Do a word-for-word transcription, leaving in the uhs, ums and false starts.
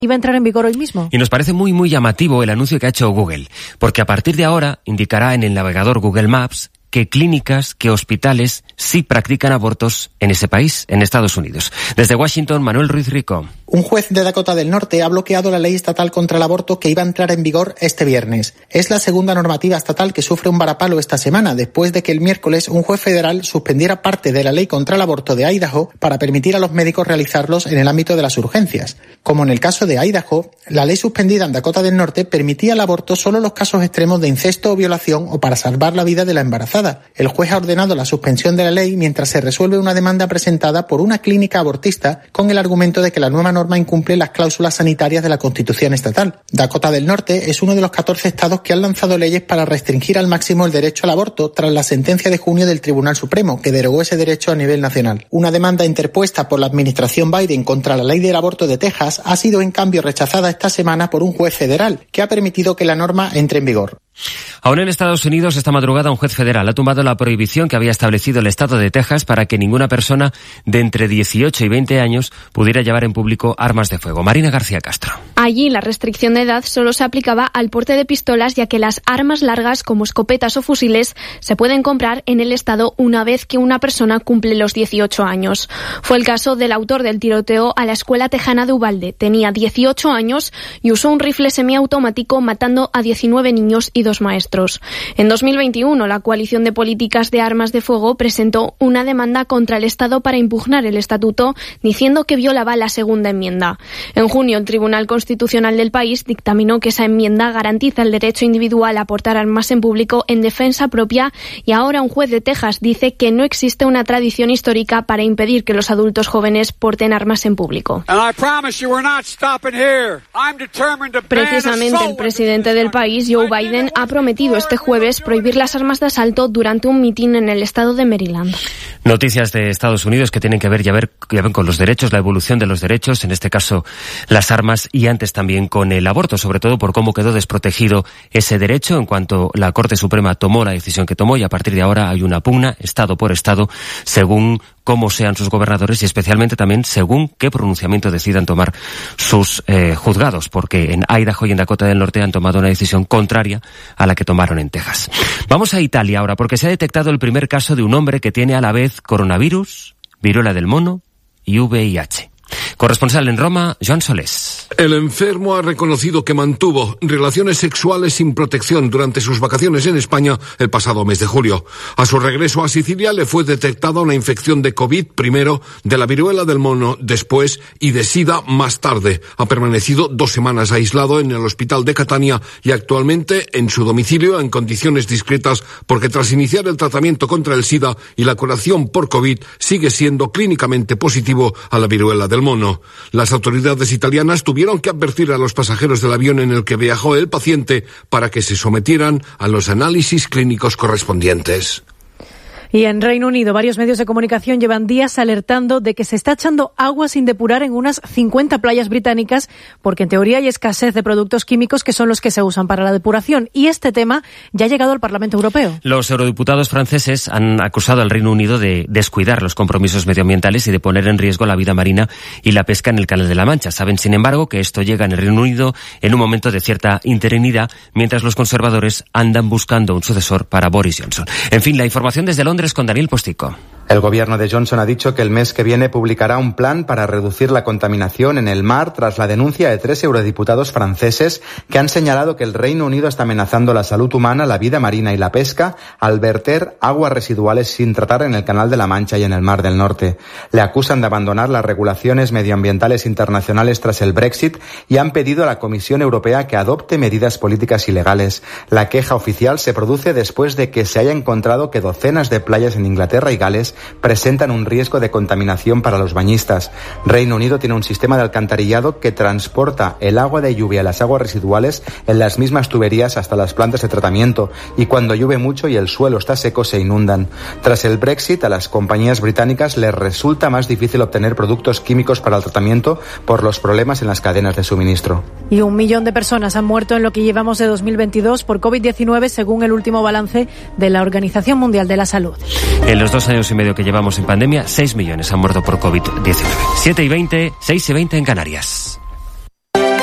iba a entrar en vigor hoy mismo. Y nos parece muy, muy llamativo el anuncio que ha hecho Google, porque a partir de ahora indicará en el navegador Google Maps qué clínicas, qué hospitales sí practican abortos en ese país, en Estados Unidos. Desde Washington, Manuel Ruiz Rico. Un juez de Dakota del Norte ha bloqueado la ley estatal contra el aborto que iba a entrar en vigor este viernes. Es la segunda normativa estatal que sufre un varapalo esta semana, después de que el miércoles un juez federal suspendiera parte de la ley contra el aborto de Idaho para permitir a los médicos realizarlos en el ámbito de las urgencias. Como en el caso de Idaho, la ley suspendida en Dakota del Norte permitía el aborto solo en los casos extremos de incesto o violación o para salvar la vida de la embarazada. El juez ha ordenado la suspensión de la ley mientras se resuelve una demanda presentada por una clínica abortista con el argumento de que la nueva norma incumple las cláusulas sanitarias de la Constitución estatal. Dakota del Norte es uno de los catorce estados que han lanzado leyes para restringir al máximo el derecho al aborto tras la sentencia de junio del Tribunal Supremo, que derogó ese derecho a nivel nacional. Una demanda interpuesta por la administración Biden contra la ley del aborto de Texas ha sido en cambio rechazada esta semana por un juez federal, que ha permitido que la norma entre en vigor. Aún en Estados Unidos, esta madrugada un juez federal ha tumbado la prohibición que había establecido el estado de Texas para que ninguna persona de entre dieciocho y veinte años pudiera llevar en público armas de fuego. Marina García Castro. Allí la restricción de edad solo se aplicaba al porte de pistolas, ya que las armas largas como escopetas o fusiles se pueden comprar en el estado una vez que una persona cumple los dieciocho años. Fue el caso del autor del tiroteo a la escuela tejana de Uvalde. Tenía dieciocho años y usó un rifle semiautomático matando a diecinueve niños y dos maestros. En dos mil veintiuno, la Coalición de Políticas de Armas de Fuego presentó una demanda contra el Estado para impugnar el estatuto, diciendo que violaba la segunda enmienda. En junio, el Tribunal Constitucional del país dictaminó que esa enmienda garantiza el derecho individual a portar armas en público en defensa propia, y ahora un juez de Texas dice que no existe una tradición histórica para impedir que los adultos jóvenes porten armas en público. Precisamente el presidente del país, Joe Biden, ha prometido este jueves prohibir las armas de asalto durante un mitin en el estado de Maryland. Noticias de Estados Unidos que tienen que ver ya, ver ya ven con los derechos, la evolución de los derechos, en este caso las armas, y antes también con el aborto, sobre todo por cómo quedó desprotegido ese derecho en cuanto la Corte Suprema tomó la decisión que tomó, y a partir de ahora hay una pugna estado por estado según cómo sean sus gobernadores y especialmente también según qué pronunciamiento decidan tomar sus eh, juzgados, porque en Idaho y en Dakota del Norte han tomado una decisión contraria a la que tomaron en Texas. Vamos a Italia ahora, porque se ha detectado el primer caso de un hombre que tiene a la vez coronavirus, viruela del mono y V I H. Corresponsal en Roma, Joan Solés. El enfermo ha reconocido que mantuvo relaciones sexuales sin protección durante sus vacaciones en España el pasado mes de julio. A su regreso a Sicilia le fue detectada una infección de COVID primero, de la viruela del mono después y de SIDA más tarde. Ha permanecido dos semanas aislado en el hospital de Catania y actualmente en su domicilio en condiciones discretas, porque tras iniciar el tratamiento contra el SIDA y la curación por COVID sigue siendo clínicamente positivo a la viruela del mono. Las autoridades italianas tuvieron que advertir a los pasajeros del avión en el que viajó el paciente para que se sometieran a los análisis clínicos correspondientes. Y en Reino Unido, varios medios de comunicación llevan días alertando de que se está echando agua sin depurar en unas cincuenta playas británicas, porque en teoría hay escasez de productos químicos que son los que se usan para la depuración. Y este tema ya ha llegado al Parlamento Europeo. Los eurodiputados franceses han acusado al Reino Unido de descuidar los compromisos medioambientales y de poner en riesgo la vida marina y la pesca en el Canal de la Mancha. Saben, sin embargo, que esto llega en el Reino Unido en un momento de cierta interinidad, mientras los conservadores andan buscando un sucesor para Boris Johnson. En fin, la información desde Londres con Daniel Postico. El gobierno de Johnson ha dicho que el mes que viene publicará un plan para reducir la contaminación en el mar tras la denuncia de tres eurodiputados franceses que han señalado que el Reino Unido está amenazando la salud humana, la vida marina y la pesca al verter aguas residuales sin tratar en el Canal de la Mancha y en el Mar del Norte. Le acusan de abandonar las regulaciones medioambientales internacionales tras el Brexit y han pedido a la Comisión Europea que adopte medidas políticas ilegales. La queja oficial se produce después de que se haya encontrado que docenas de playas en Inglaterra y Gales presentan un riesgo de contaminación para los bañistas. Reino Unido tiene un sistema de alcantarillado que transporta el agua de lluvia y las aguas residuales en las mismas tuberías hasta las plantas de tratamiento, y cuando llueve mucho y el suelo está seco se inundan. Tras el Brexit, a las compañías británicas les resulta más difícil obtener productos químicos para el tratamiento por los problemas en las cadenas de suministro. Y un millón de personas han muerto en lo que llevamos de dos mil veintidós por COVID diecinueve, según el último balance de la Organización Mundial de la Salud. En los dos años y medio que llevamos en pandemia, seis millones han muerto por COVID diecinueve. siete y veinte, seis y veinte en Canarias.